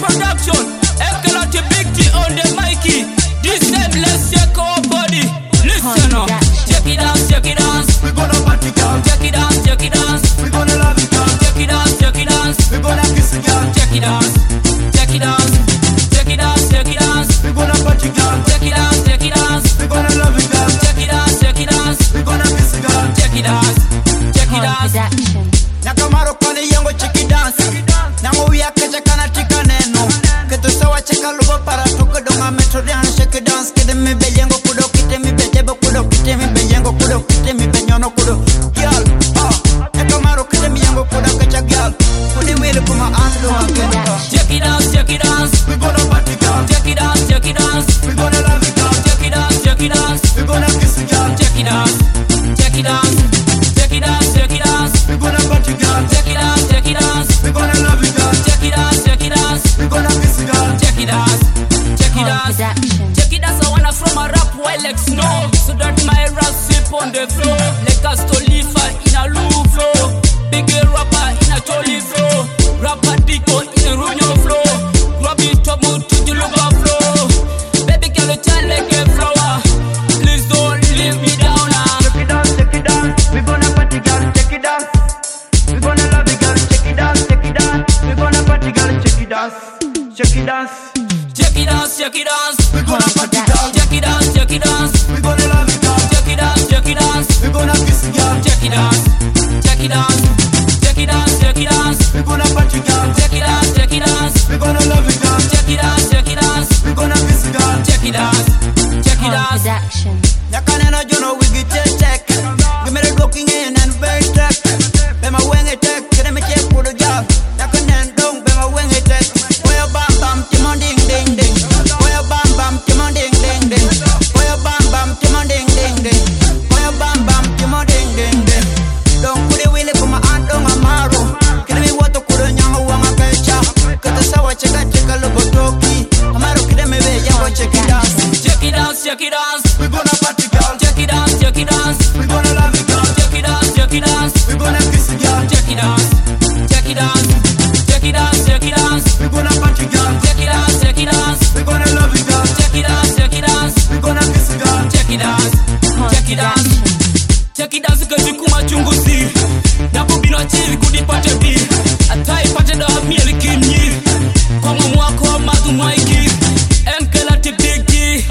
production. Ekelati Big T on the Mikey. This time let's check our body. Listen up. Check it out, check it out. We gonna party girl. Check it out, check it out. We gonna love it girl. Check it out, check it out. We gonna kiss it girl. Check it out, check it out. Check it out, check it out. We gonna party girl. Check it out, check it out. We gonna love it girl. Check it out, check it out. We gonna kiss it girl. Check it out, check it out. Nakamaro kone yango chiki dance. Nango wiya kecha kana tika neno. Keto sawa cheka lugo para tuko donga metro dance shake dance. Kide mi be yango kudo kite mi be jebo kudo kite mi be yango kudo kite mi be nyono kudo. Girl, nakamaro kide mi yango kudo kecha girl. Kudi wili kuma ando again. Check it out, check it out. We gonna party girl. Check it out, check it out. We gonna love it girl. Check it out, check it out. We gonna kiss it girl. Check it out, check it out. Check it out, check it out. We gonna party girl. Check it out, check it out. We gonna love it girl. Check it out, check it out. We gonna kiss it girl. Check it out, check it out. Check it out, I wanna from a rap while like snow. So that my rap slip on the floor. Like a stolifa in a low flow. Big rapper in a jolly flow. Rapper Dico in a runyo flow. Grab it up to the local flow. Baby girl, you tell like a flower. Please don't leave me down now. Check it out, check it out. We gonna party girl, check it out. We gonna love it girl, check it out, check it out. We gonna party girl, check it out, check it out. Check it out, check it out. We gonna party girl, Check it out, check it out. we gonna love it girl. Check it out, check it out. We gonna kiss it girl, Check it out, check it out. Check it out, check it out. we gonna party girl. Check it out, check it out. We gonna love it girl, Check it out, check it out. we gonna kiss it girl. Check it out, check it out. Yakanena jono we get check. Give me the looking in and very track. Be my wing attack, get me check for the job. Yakanen dong, be my wing attack. Boy bam bam, timon ding ding ding. Boy bam bam, timon ding ding ding. Boy bam bam, timon ding ding ding. Boy bam bam, timon ding ding ding. Don't put it really for my aunt on my marrow. Give me what to put on your wanga pecha. Kata sawa cheka cheka logo toki. Amaro kide me be yango check it out. Check it out, check it out. We gonna party girl, Check it out, check it out. we gonna love it girl. Check it out, check it out. We gonna kiss it girl, Check it out, check it out. Check it out, check it out. we gonna party girl. Check it out, check it out. We gonna love it girl, Check it out, check it out. we gonna kiss it girl. Check it out, check it out. Check it out, kazi kumachunguzi. Nakubino chiri kudipate bi. Atai pate da mieli kinyi. Kwa mwako madu Mikey. Ekelati Big T.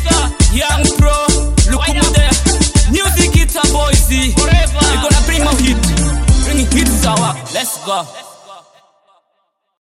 Young Pro. Look there. Music it's a boys. We're gonna bring more hit. Bring hit sour. Let's go.